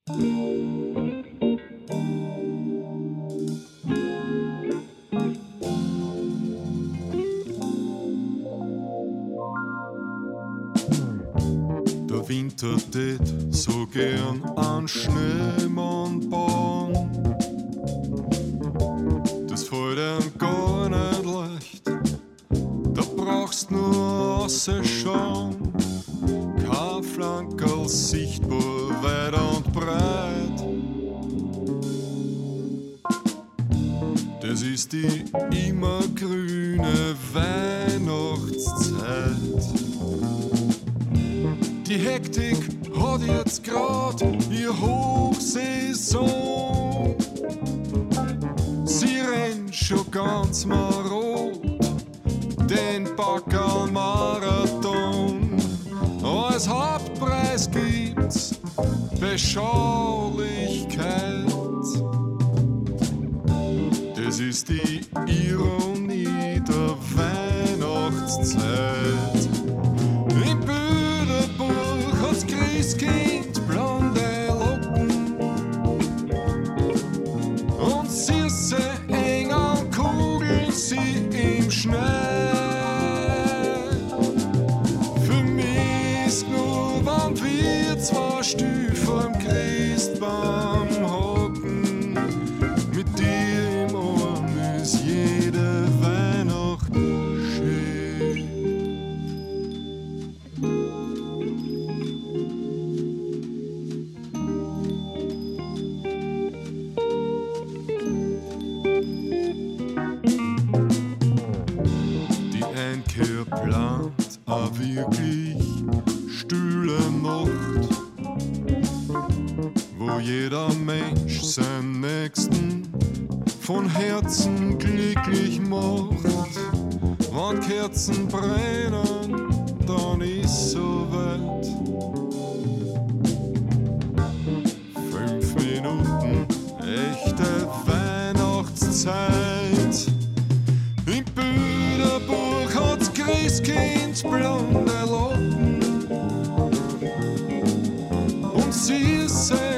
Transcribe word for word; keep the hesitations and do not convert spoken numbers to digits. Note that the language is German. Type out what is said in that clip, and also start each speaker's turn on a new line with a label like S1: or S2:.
S1: Der Winter tät so gern an Schneemannbahn. Das fällt ihm gar nicht leicht, da brauchst nur rausschauen. Kein Flankerl sichtbar weit und breit. Das ist die immergrüne Weihnachtszeit. Die Hektik hat jetzt grad ihr Hochsaison. Sie rennt schon ganz marot den Backerl-Marathon. Als Hauptpreis gibt's Beschaulichkeit. Das ist die Ironie der Weihnachtszeit. Im Bilderbuch hat's Christkind blonde Locken und süße Engel kugeln sie im Schnee. Für mich ist nur, wann wir zwei Stiefel am Christbaum hocken. Mit dir im Arm ist jede Weihnacht schön. Die Einkehr plant a wirklich stille Nacht, wo jeder Mensch seinen Nächsten von Herzen glücklich macht. Wenn Kerzen brennen, dann ist soweit. Fünf Minuten echte Weihnachtszeit. Im Bilderbuch hat's Christkind blonde Locken und süße